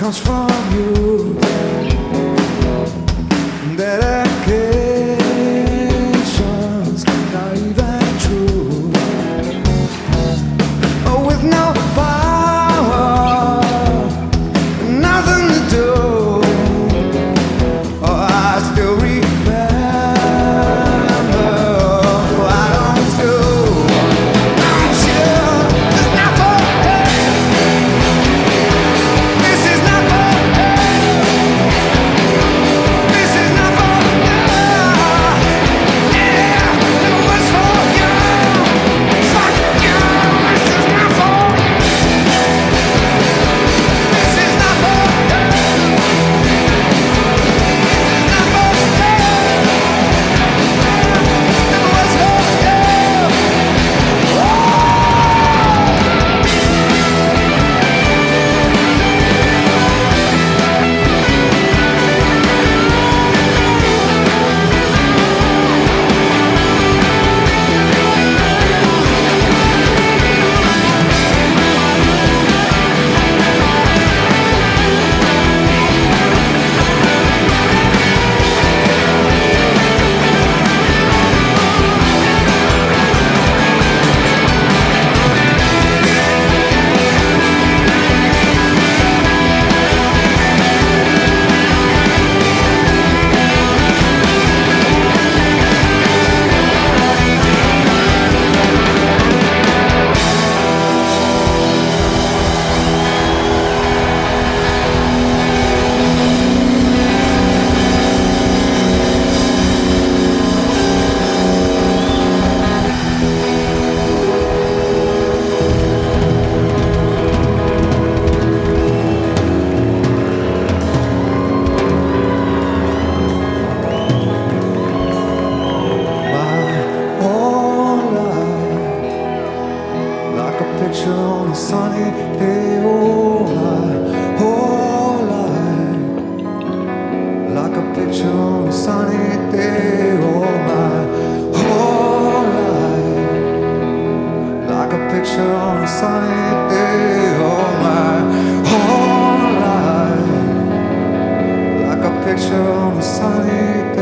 comes from you. Dedications not even true. Oh, with no power, nothing to do. Oh, I still remember I don't do. Don't you? It's not for you. This is not for you. This is not for you. Yeah, it was for you. Fuck you. This is not for you. This is not for you. This is not for you. It was for you. Like a picture on a sunny day, oh my whole life. Like a picture on a sunny day, oh my whole life. Like a picture on a sunny day, oh my whole life. Like a picture on a sunny day.